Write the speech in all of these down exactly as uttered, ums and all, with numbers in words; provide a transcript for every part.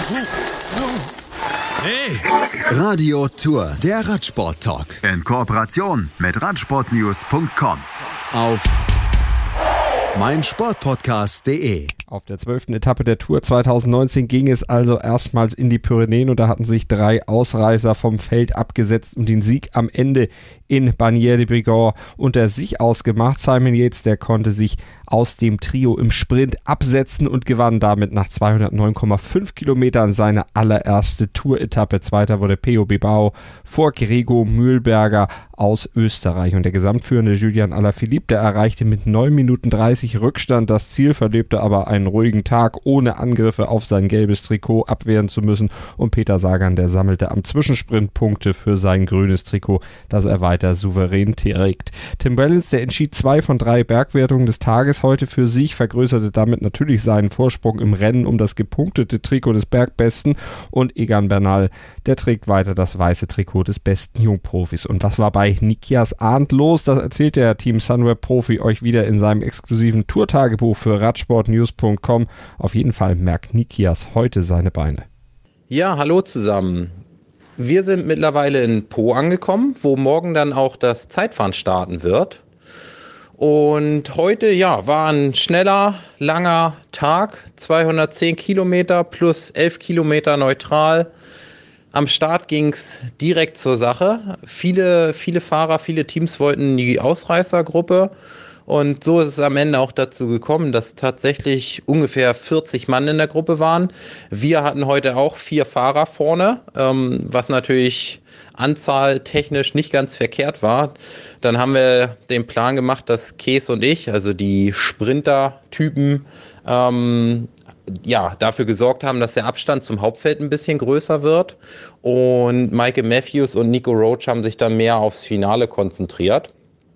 Hey! Radio Tour, der Radsport-Talk. In Kooperation mit Radsportnews Punkt com. Auf meinsportpodcast punkt de. Auf der zwölften Etappe der Tour zweitausendneunzehn ging es also erstmals in die Pyrenäen und da hatten sich drei Ausreißer vom Feld abgesetzt und den Sieg am Ende in Bagnères de Bigorre unter sich ausgemacht. Simon Yates, der konnte sich aus dem Trio im Sprint absetzen und gewann damit nach zweihundertneun Komma fünf Kilometern seine allererste Tour-Etappe. Zweiter wurde Pello Bilbao vor Gregor Mühlberger aus Österreich. Und der gesamtführende Julian Alaphilippe, der erreichte mit neun Minuten dreißig Rückstand das Ziel, verlebte aber einen ruhigen Tag, ohne Angriffe auf sein gelbes Trikot abwehren zu müssen. Und Peter Sagan, der sammelte am Zwischensprint Punkte für sein grünes Trikot, das er weiter souverän trägt. Tim Wellens, der entschied zwei von drei Bergwertungen des Tages heute für sich, vergrößerte damit natürlich seinen Vorsprung im Rennen um das gepunktete Trikot des Bergbesten, und Egan Bernal, der trägt weiter das weiße Trikot des besten Jungprofis. Und was war bei Nikias Arndt los? Das erzählt der Team Sunweb-Profi euch wieder in seinem exklusiven Tourtagebuch für Radsportnews Punkt com. Auf jeden Fall merkt Nikias heute seine Beine. Ja, hallo zusammen. Wir sind mittlerweile in Po angekommen, wo morgen dann auch das Zeitfahren starten wird. Und heute, ja, war ein schneller, langer Tag, zweihundertzehn Kilometer plus elf Kilometer neutral. Am Start ging es direkt zur Sache. Viele, viele Fahrer, viele Teams wollten in die Ausreißergruppe. Und so ist es am Ende auch dazu gekommen, dass tatsächlich ungefähr vierzig Mann in der Gruppe waren. Wir hatten heute auch vier Fahrer vorne, ähm, was natürlich anzahltechnisch nicht ganz verkehrt war. Dann haben wir den Plan gemacht, dass Kees und ich, also die Sprinter-Typen, ähm, ja, dafür gesorgt haben, dass der Abstand zum Hauptfeld ein bisschen größer wird. Und Michael Matthews und Nico Roach haben sich dann mehr aufs Finale konzentriert.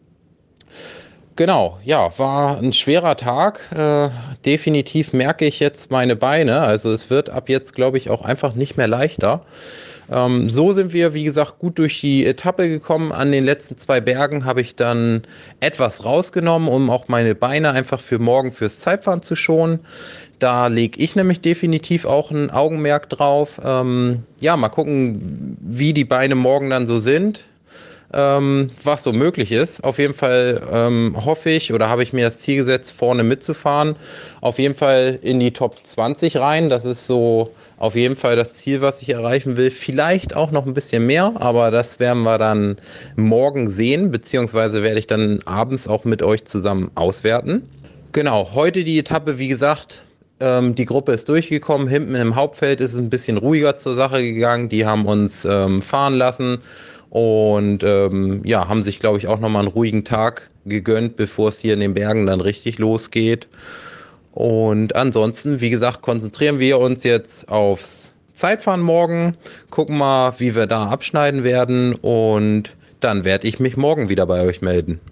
Genau, ja, war ein schwerer Tag. Äh, definitiv merke ich jetzt meine Beine. Also es wird ab jetzt, glaube ich, auch einfach nicht mehr leichter. Ähm, so sind wir, wie gesagt, gut durch die Etappe gekommen. An den letzten zwei Bergen habe ich dann etwas rausgenommen, um auch meine Beine einfach für morgen fürs Zeitfahren zu schonen. Da lege ich nämlich definitiv auch ein Augenmerk drauf. Ähm, ja, mal gucken, wie die Beine morgen dann so sind. Ähm, was so möglich ist. Auf jeden Fall ähm, hoffe ich oder habe ich mir das Ziel gesetzt, vorne mitzufahren. Auf jeden Fall in die Top zwanzig rein. Das ist so auf jeden Fall das Ziel, was ich erreichen will. Vielleicht auch noch ein bisschen mehr, aber das werden wir dann morgen sehen, beziehungsweise werde ich dann abends auch mit euch zusammen auswerten. Genau, heute die Etappe, wie gesagt, ähm, die Gruppe ist durchgekommen. Hinten im Hauptfeld ist es ein bisschen ruhiger zur Sache gegangen. Die haben uns ähm, fahren lassen. Und ähm, ja, haben sich, glaube ich, auch nochmal einen ruhigen Tag gegönnt, bevor es hier in den Bergen dann richtig losgeht. Und ansonsten, wie gesagt, konzentrieren wir uns jetzt aufs Zeitfahren morgen, gucken mal, wie wir da abschneiden werden, und dann werde ich mich morgen wieder bei euch melden.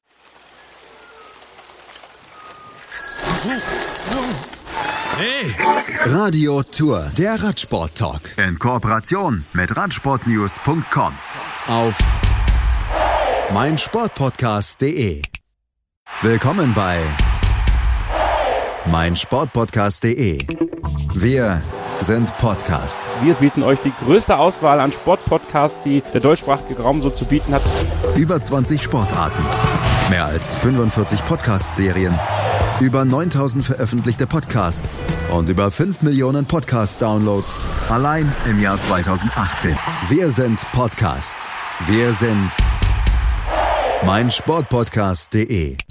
Hey! Radio Tour, der Radsport-Talk. In Kooperation mit Radsportnews Punkt com. Auf meinsportpodcast punkt de. Willkommen bei meinsportpodcast punkt de. Wir sind Podcast. Wir bieten euch die größte Auswahl an Sportpodcasts, die der deutschsprachige Raum so zu bieten hat. Über zwanzig Sportarten, mehr als fünfundvierzig Podcast-Serien, über neuntausend veröffentlichte Podcasts und über fünf Millionen Podcast-Downloads allein im Jahr zweitausendachtzehn. Wir sind Podcast. Wir sind meinsportpodcast punkt de.